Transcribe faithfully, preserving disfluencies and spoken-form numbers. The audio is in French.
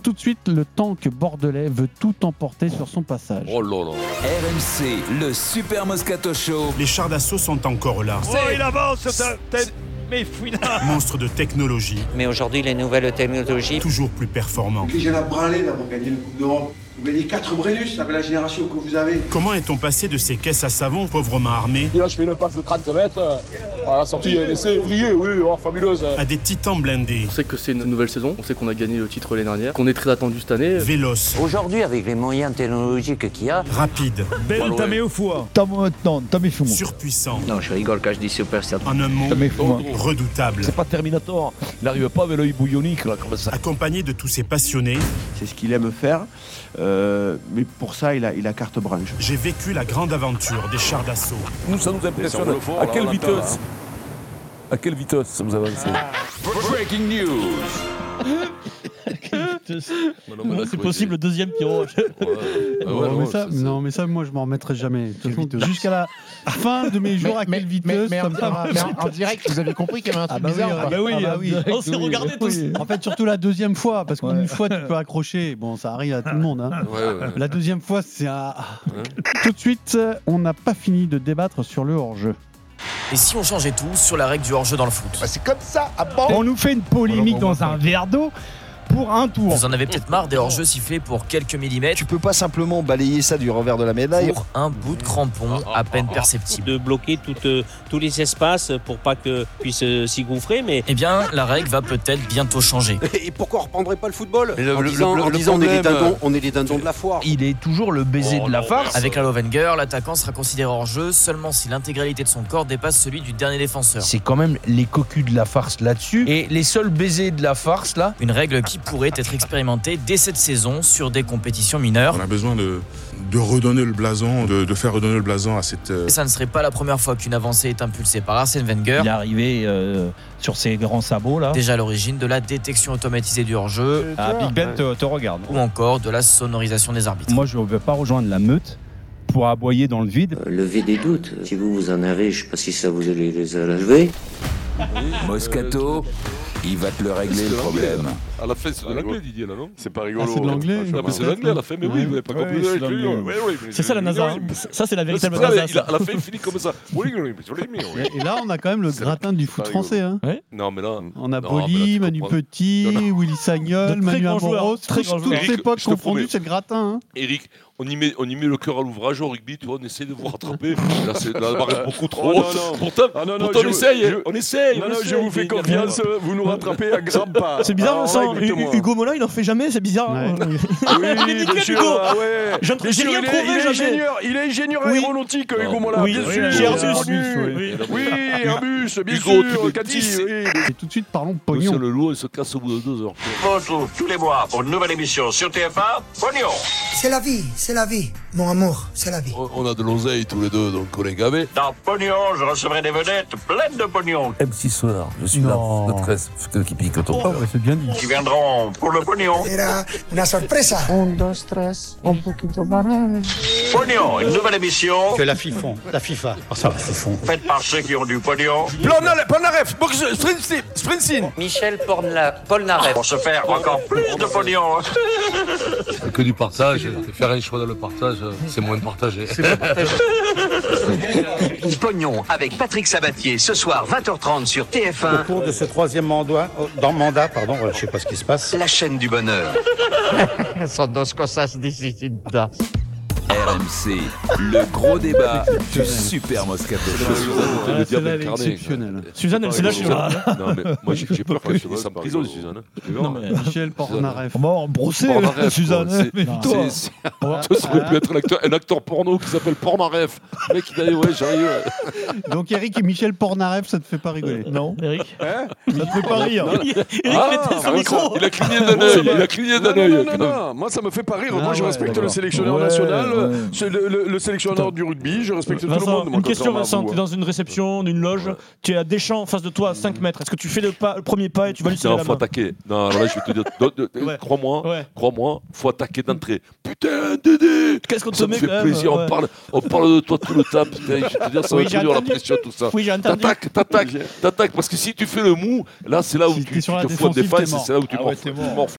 Tout de suite, le tank bordelais veut tout emporter sur son passage. Oh là là. R M C, le Super Moscato Show. Les chars d'assaut sont encore là. Oh, il avance, ça, mais fouinard. Monstre de technologie. Mais aujourd'hui, les nouvelles technologies... Toujours plus performants. Les jeunes à branler là pour gagner une Coupe d'Europe. Vous gagnez quatre Brennus avec la génération que vous avez. Comment est-on passé de ces caisses à savon, pauvrement armés, et là, je fais une passe de trente mètres. À la sortie, elle essaie, briller, oui, oh, fabuleuse. à des titans blindés, On sait que c'est une nouvelle saison, on sait qu'on a gagné le titre l'année dernière, qu'on est très attendu cette année. véloces, Aujourd'hui, avec les moyens technologiques qu'il y a... rapides, Belle tamé au foie. surpuissants, Non, je rigole quand je dis super, c'est... en un mot, redoutables. C'est pas Terminator, il n'arrive pas avec l'œil bouillonique, là, comme ça. Accompagné de tous ces passionnés, C'est ce qu'il aime faire, euh, mais pour ça, il a, il a carte blanche. j'ai vécu la grande aventure des chars d'assaut. Nous, ça nous impressionne. À quelle vitesse À quelle vitesse ça nous avance? Breaking news. C'est possible, le deuxième Pierrot. Ah ouais, non, non, mais ça, c'est- non, mais ça, moi, je m'en remettrai jamais. De toute façon, jusqu'à la fin de mes jours, à quelle vitesse ça me fait- en direct, vous avez compris qu'il y avait un truc Ah bah oui, bizarre. ah bah oui, ah oui. On s'est regardé tous. En fait, surtout la deuxième fois, parce qu'une fois, tu peux accrocher. Bon, ça arrive à tout le monde. Hein. Ouais, ouais. La deuxième fois, c'est un... Tout de suite, on n'a pas fini de débattre sur le hors-jeu. Et si on changeait tout sur la règle du hors-jeu dans le foot? C'est comme ça, à bord. On nous fait une polémique dans un verre d'eau pour un tour. Vous en avez peut-être marre des hors-jeux sifflés pour quelques millimètres, Tu peux pas simplement balayer ça du revers de la médaille. pour un bout de crampon à peine perceptible. De bloquer toutes, euh, tous les espaces pour pas que puisse euh, s'y gouffrer, mais Eh bien, la règle va peut-être bientôt changer. Et pourquoi on reprendrait pas le football le- En le- disant, le- en le disant on, est les problème, dindons, on est les dindons de la foire. Il est toujours le baiser Oh de la non, farce. Avec la Wenger, l'attaquant sera considéré hors-jeu seulement si l'intégralité de son corps dépasse celui du dernier défenseur. C'est quand même les cocus de la farce là-dessus. Et les seuls baisers de la farce là. Une règle qui pourrait être expérimentée dès cette saison sur des compétitions mineures. On a besoin de, de redonner le blason, de, de faire redonner le blason à cette... Et ça ne serait pas la première fois qu'une avancée est impulsée par Arsène Wenger, Il est arrivé euh, sur ses grands sabots là. déjà à l'origine de la détection automatisée du hors-jeu Ah, Big Ben te, te regarde. ou encore de la sonorisation des arbitres. Moi, je ne veux pas rejoindre la meute pour aboyer dans le vide. Lever des doutes. Si vous, vous en avez, je sais pas si ça vous les, les a levés. Moscato, il va te le régler le problème. À la fin, c'est de l'anglais, Didier, là, non? C'est pas Ah, rigolo. c'est de l'anglais. Non, mais c'est de l'anglais à la fin, mais oui, vous n'avez pas compris. Ouais, c'est Ouais, l'anglais. ouais, ouais, mais C'est ça la NASA. hein. Ça, c'est la véritable C'est ça, NASA. il a- À la fin, il finit comme ça. Oui, oui, oui, oui, oui, oui. Et là, on a quand même le gratin du foot pas français. Hein. Non, mais là. On a Non, Boli, mais là, tu Manu comprends. Petit, Non, Willy Sagnol, De très Manu grands joueurs, Amoros, très tous grands tous joueurs. ces Eric, potes je te confondus, promets. c'est le gratin. Hein. Eric, on y, met, on y met le cœur à l'ouvrage au rugby, tu vois, on essaie de vous rattraper. Là, c'est là, la barre est beaucoup trop Oh, non, haute. non. Pourtant, Ah, non, non, pourtant je- on essaye, je- on essaye. Non, on non, essaye. je vous fais confiance, vous nous rattrapez à grands pas. C'est bizarre, Alors, Vincent. répétez-moi. Hugo Mola, il en fait jamais, c'est bizarre. hein. Ouais. Oui, Il est nickel, bien sûr, Hugo. ah ouais. Je- Bien j'ai sûr, rien il est- trouvé, il est jamais. ingénieur, il est ingénieur Oui. aéronautique, Hugo Mola, Oui, bien oui, sûr. j'ai bien reçu. connu. Oui. Oui, un bus, bien Hugo, tu sûr, me Cathy, dis, oui. Et tout de suite, parlons Monsieur pognon. le loup, il se casse au bout de deux heures. On retrouve tous les mois pour une nouvelle émission sur T F un. Pognon. C'est la vie, c'est la vie. Mon amour, c'est la vie. On- On a de l'oseille tous les deux, donc on est gavés. Dans Pognon, je recevrai des vedettes pleines de pognon M six soir, je suis Non. là, de treize, qui pique ton Oh, ouais, c'est bien dit. qui viendront pour le pognon. Era una sorpresa. Un, dos, tres, un poquito más. Pognon, une nouvelle émission Que la FIFON, la FIFA. Oh, ça, la FIFON. faite par ceux qui ont du pognon Polnareff, Sprintsine. Michel Pornla- Polnareff. pour se faire encore plus de pognon. C'est que du partage, faire un choix dans le partage, c'est moins de partager. Pognon avec Patrick Sabatier ce soir vingt heures trente sur T F un. Au cours de ce troisième mandat, dans mandat, pardon, je sais pas ce qui se passe. La chaîne du bonheur. Son dos cosas distintas. R M C, le gros débat du Super Moscato Show. Le Ah, diable celle-là, elle est incarné. exceptionnelle. Suzanne, elle s'est lâchée. là. Non, mais moi j'ai j'ai peur qu'elle finisse en prison, Suzanne. Tu vois, Non, mais- Michel Pornareff. Bon, brossé, Pornareff, Suzanne. quoi, c'est- Mais Non. toi. c'est- c'est- Ça aurait pu être un acteur, un acteur porno qui s'appelle Pornareff. Le mec, il a dit, ouais, j'arrive. Donc Eric et Michel Pornareff, ça te fait pas rigoler? Non, Eric. Ça te fait pas rire? Eric Ah, mettait son ouais, micro. Il a cligné d'un œil, il a cligné d'un Non, œil. non, quand non, même. non, moi ça me fait pas rire. Ah moi je ouais, respecte d'accord. le sélectionneur Ouais, national, ouais. c'est le, le- le sélectionneur du rugby, je respecte tout le Vincent, monde. moi, une question, contrairement à Vincent. vous, Tu es hein. dans une réception, d'une loge. Tu as Deschamps en face de toi à cinq mètres. Est-ce que tu fais le, pas, le premier pas et tu vas lui serrer Non, la faut main? attaquer. Non, alors là, je vais te dire, de- de- de- Ouais. crois-moi, Ouais. crois-moi, faut attaquer d'entrée. Putain, Dédé, Qu'est-ce qu'on te ça me met fait quand même, plaisir. ouais. On parle, on parle de toi tout le temps. Putain, je vais te dire, ça va Oui, j'ai te dur la entendu. pression, tout ça. Oui, j'ai entendu. T'attaques, t'attaques, t'attaques. Parce que si tu fais le mou, là, c'est là où Si tu, t'es sur tu la te fous en défensive, défense, t'es et mort. c'est là où tu Ah ouais, morfles. t'es tu mort. morfles.